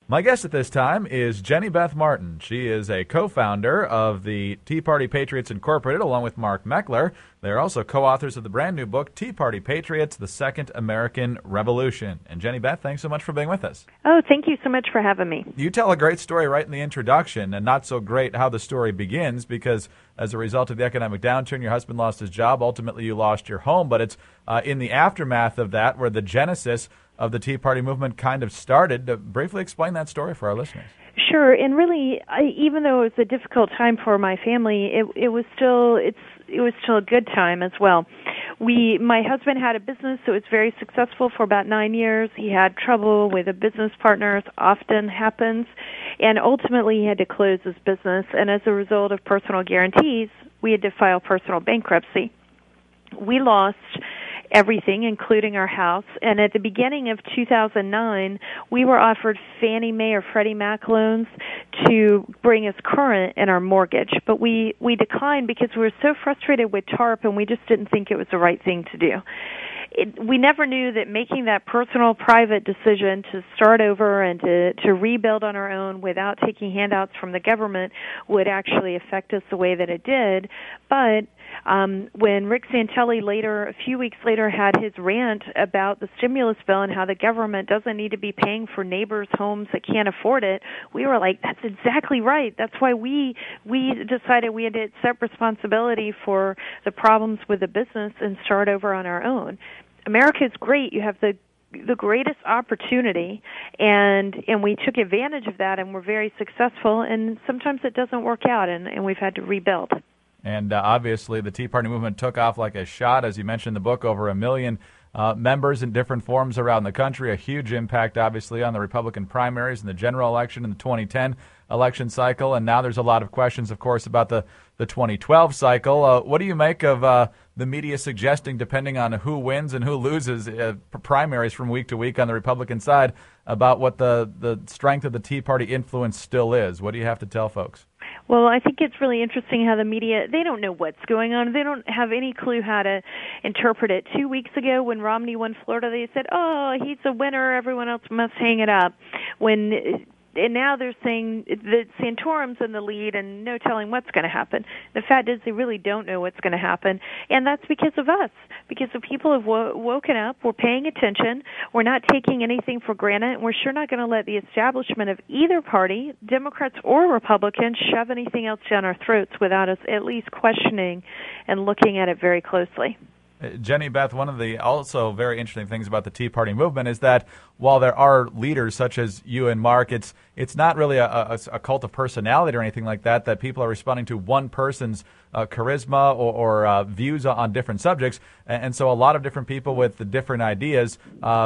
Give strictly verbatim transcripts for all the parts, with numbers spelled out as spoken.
My guest at this time is Jenny Beth Martin. She is a co-founder of the Tea Party Patriots Incorporated, along with Mark Meckler. They're also co-authors of the brand new book, Tea Party Patriots, The Second American Revolution. And Jenny Beth, thanks so much for being with us. Oh, thank you so much for having me. You tell a great story right in the introduction, and not so great how the story begins, because as a result of the economic downturn, your husband lost his job. Ultimately, you lost your home. But it's uh, in the aftermath of that where the genesis of the Tea Party movement kind of started. To briefly explain that story for our listeners. Sure, and really, I, even though it was a difficult time for my family, it, it was still it's it was still a good time as well. We, my husband had a business that was very successful for about nine years. He had trouble with a business partner, as often happens, and ultimately he had to close his business. And as a result of personal guarantees, we had to file personal bankruptcy. We lost everything, including our house. And at the beginning of two thousand nine, we were offered Fannie Mae or Freddie Mac loans to bring us current in our mortgage. But we, we declined because we were so frustrated with TARP, and we just didn't think it was the right thing to do. It, we never knew that making that personal, private decision to start over and to, to rebuild on our own without taking handouts from the government would actually affect us the way that it did. But um, when Rick Santelli later, a few weeks later, had his rant about the stimulus bill and how the government doesn't need to be paying for neighbors' homes that can't afford it, we were like, that's exactly right. That's why we we decided we had to accept responsibility for the problems with the business and start over on our own. America is great. You have the the greatest opportunity, and and we took advantage of that, and we're very successful. And sometimes it doesn't work out, and, and we've had to rebuild. And uh, obviously, the Tea Party movement took off like a shot. As you mentioned in the book, over a million uh, members in different forms around the country. A huge impact, obviously, on the Republican primaries and the general election in the twenty ten election cycle. And now there's a lot of questions, of course, about the, the twenty twelve cycle. Uh, what do you make of uh, the media suggesting, depending on who wins and who loses uh, primaries from week to week on the Republican side, about what the, the strength of the Tea Party influence still is? What do you have to tell folks? Well, I think it's really interesting how the media, they don't know what's going on. They don't have any clue how to interpret it. Two weeks ago when Romney won Florida, they said, oh, he's a winner, everyone else must hang it up. When... And now they're saying that Santorum's in the lead and no telling what's going to happen. The fact is they really don't know what's going to happen. And that's because of us, because the people have wo- woken up. We're paying attention. We're not taking anything for granted. And we're sure not going to let the establishment of either party, Democrats or Republicans, shove anything else down our throats without us at least questioning and looking at it very closely. Jenny Beth, one of the also very interesting things about the Tea Party movement is that while there are leaders such as you and Mark, it's it's not really a, a, a cult of personality or anything like that, that people are responding to one person's uh, charisma or, or uh, views on different subjects. And, and so a lot of different people with the different ideas, uh,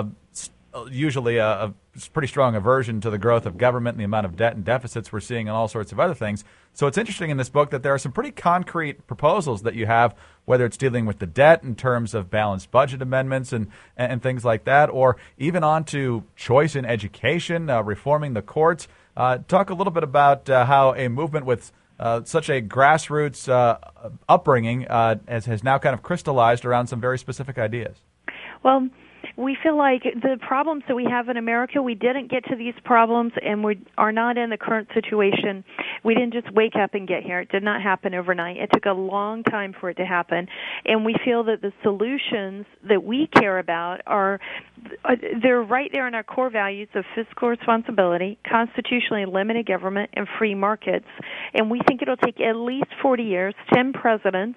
usually a, a pretty strong aversion to the growth of government and the amount of debt and deficits we're seeing and all sorts of other things. So it's interesting in this book that there are some pretty concrete proposals that you have, whether it's dealing with the debt in terms of balanced budget amendments and, and things like that, or even on to choice in education, uh, reforming the courts. Uh, talk a little bit about uh, how a movement with uh, such a grassroots uh, upbringing uh, has, has now kind of crystallized around some very specific ideas. Well, we feel like the problems that we have in America, we didn't get to these problems, and we are not in the current situation. We didn't just wake up and get here. It did not happen overnight. It took a long time for it to happen, and we feel that the solutions that we care about are, they're right there in our core values of fiscal responsibility, constitutionally limited government, and free markets. And we think it'll take at least forty years, ten presidents,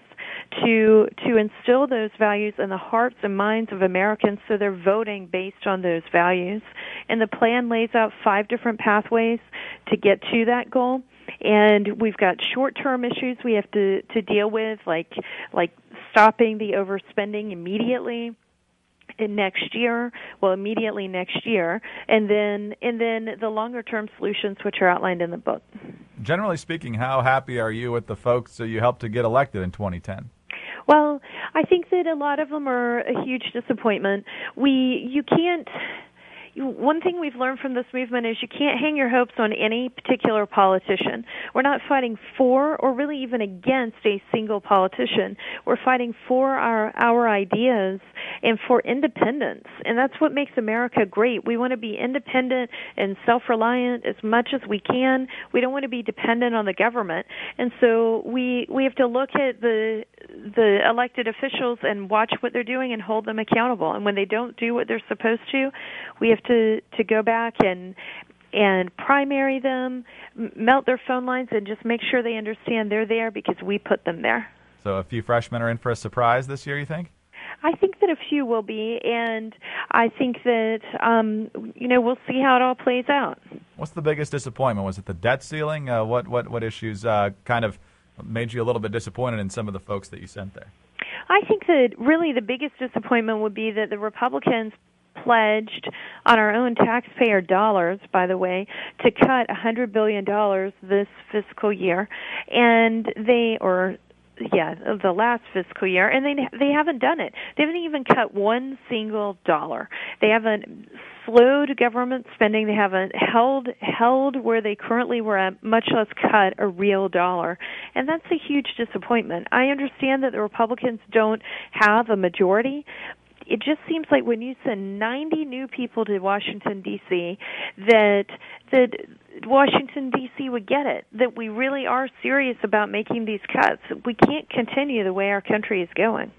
to to instill those values in the hearts and minds of Americans so they're voting based on those values. And the plan lays out five different pathways to get to that goal. And we've got short-term issues we have to, to deal with, like like stopping the overspending immediately in next year, well, immediately next year, and then and then the longer-term solutions, which are outlined in the book. Generally speaking, how happy are you with the folks that you helped to get elected in twenty ten? Well, I think that a lot of them are a huge disappointment. We, you can't, one thing we've learned from this movement is you can't hang your hopes on any particular politician. We're not fighting for or really even against a single politician. We're fighting for our, our ideas and for independence. And that's what makes America great. We want to be independent and self-reliant as much as we can. We don't want to be dependent on the government. And so we we have to look at the the elected officials and watch what they're doing and hold them accountable. And when they don't do what they're supposed to, we have to, to go back and and primary them, melt their phone lines, and just make sure they understand they're there because we put them there. So a few freshmen are in for a surprise this year, you think? I think that a few will be, and I think that, um, you know, we'll see how it all plays out. What's the biggest disappointment? Was it the debt ceiling? Uh, what, what, what issues uh, kind of made you a little bit disappointed in some of the folks that you sent there? I think that really the biggest disappointment would be that the Republicans pledged on our own taxpayer dollars, by the way, to cut one hundred billion dollars this fiscal year, and they, or yeah, the last fiscal year, and they they haven't done it. They haven't even cut one single dollar. They haven't slowed government spending. They haven't held held where they currently were at, much less cut a real dollar. And that's a huge disappointment. I understand that the Republicans don't have a majority. It just seems like when you send ninety new people to Washington, D C, that that Washington, D C would get it, that we really are serious about making these cuts. We can't continue the way our country is going.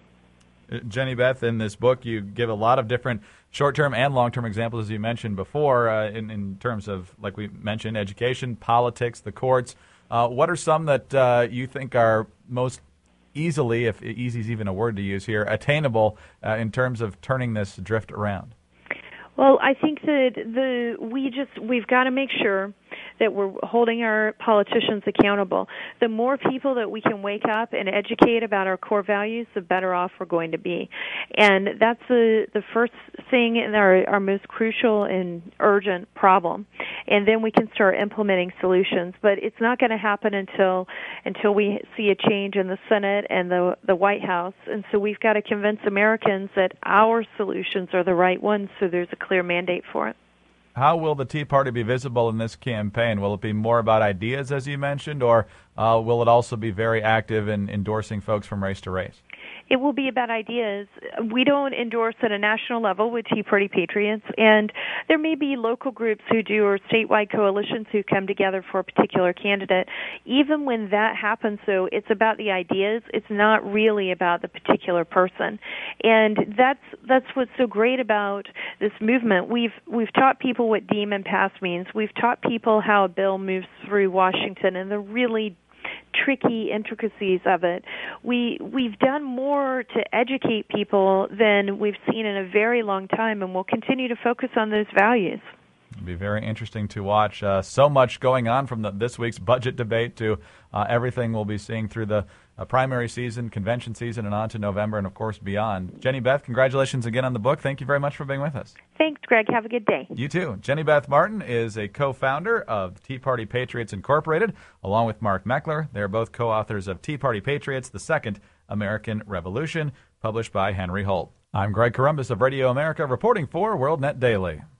Jenny Beth, in this book, you give a lot of different short-term and long-term examples, as you mentioned before, uh, in, in terms of, like we mentioned, education, politics, the courts. Uh, what are some that uh, you think are most easily, if easy is even a word to use here, attainable uh, in terms of turning this drift around? Well, I think that the we just we've got to make sure that we're holding our politicians accountable. The more people that we can wake up and educate about our core values, the better off we're going to be. And that's the the first thing and our, our most crucial and urgent problem. And then we can start implementing solutions. But it's not going to happen until until we see a change in the Senate and the the White House. And so we've got to convince Americans that our solutions are the right ones, so there's a clear mandate for it. How will the Tea Party be visible in this campaign? Will it be more about ideas, as you mentioned, or uh, will it also be very active in endorsing folks from race to race? It will be about ideas. We don't endorse at a national level with Tea Party Patriots, and there may be local groups who do or statewide coalitions who come together for a particular candidate. Even when that happens, though, it's about the ideas. It's not really about the particular person. And that's that's what's so great about this movement. We've we've taught people what deem and pass means. We've taught people how a bill moves through Washington and the really tricky intricacies of it. We we've done more to educate people than we've seen in a very long time, and we'll continue to focus on those values. It'll be very interesting to watch. Uh, so much going on from the, this week's budget debate to uh, everything we'll be seeing through the uh, primary season, convention season, and on to November, and of course beyond. Jenny Beth, congratulations again on the book. Thank you very much for being with us. Thanks, Greg. Have a good day. You too. Jenny Beth Martin is a co-founder of the Tea Party Patriots Incorporated, along with Mark Meckler. They are both co-authors of Tea Party Patriots, The Second American Revolution, published by Henry Holt. I'm Greg Corombos of Radio America, reporting for WorldNet Daily.